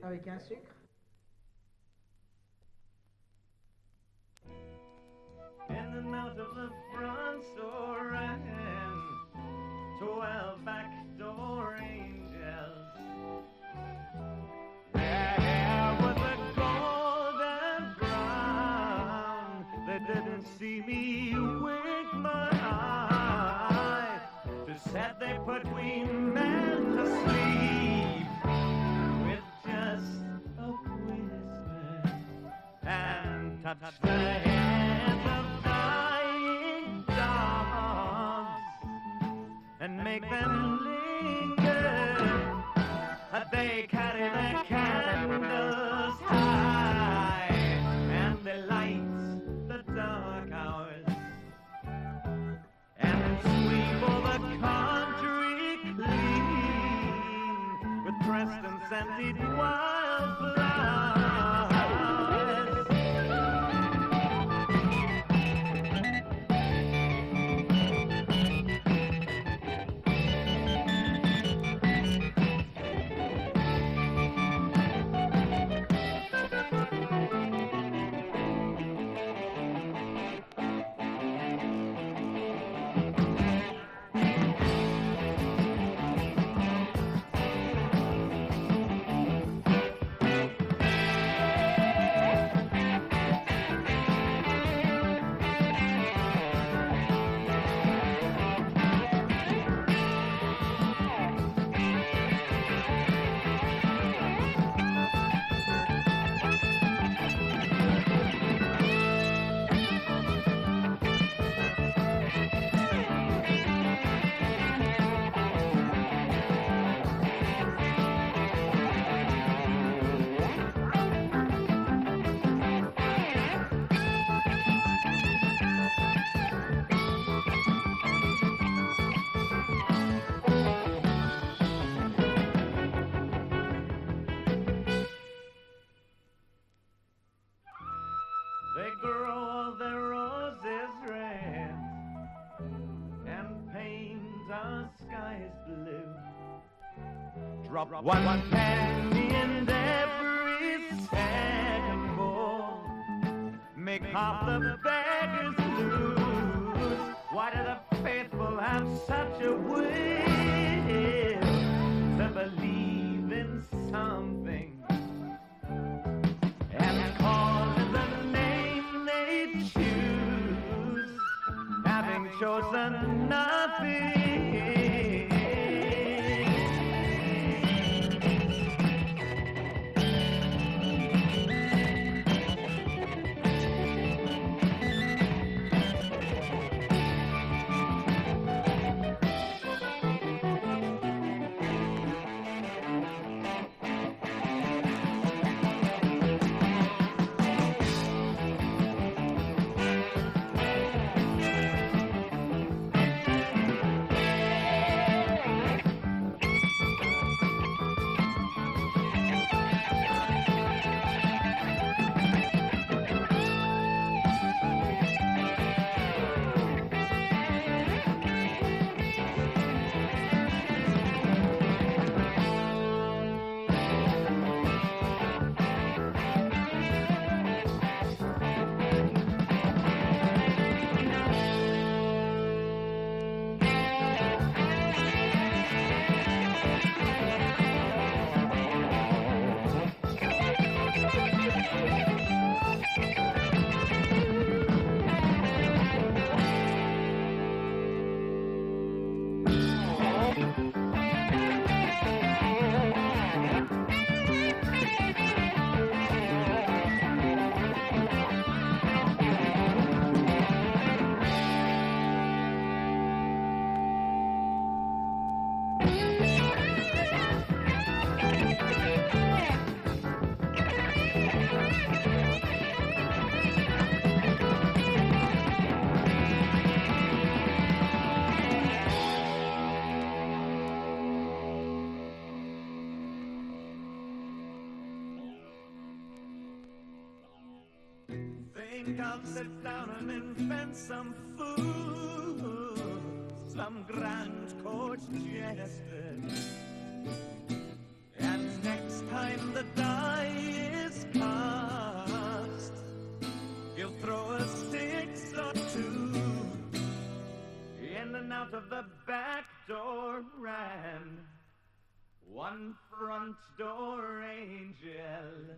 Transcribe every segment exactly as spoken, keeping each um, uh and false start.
avec un sucre. In the mouth of the front store and twelve back door angels. Their hair was a golden brown. They didn't see me wink my eye. To set they put we men to sleep with just a whisper and touch the hands of dying dogs and make them linger. They carry their candles high and they light the dark hours and sweep all the country clean with pressed and scented wildflowers. They grow all their roses red and paint our skies blue. Drop one, one penny in every second bowl. Make half the beggars lose. Why do the faithful have such a will to believe in something and call it the name they choose, having chosen nothing? Think I'll sit down and invent some fool, some grand court jester, and next time time the die is cast, he'll throw a six or two. In and out of the back door ran one front door angel.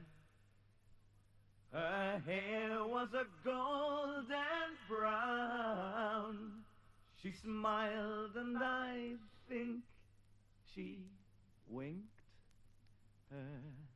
Her hair was a golden brown. She smiled and I think she winked her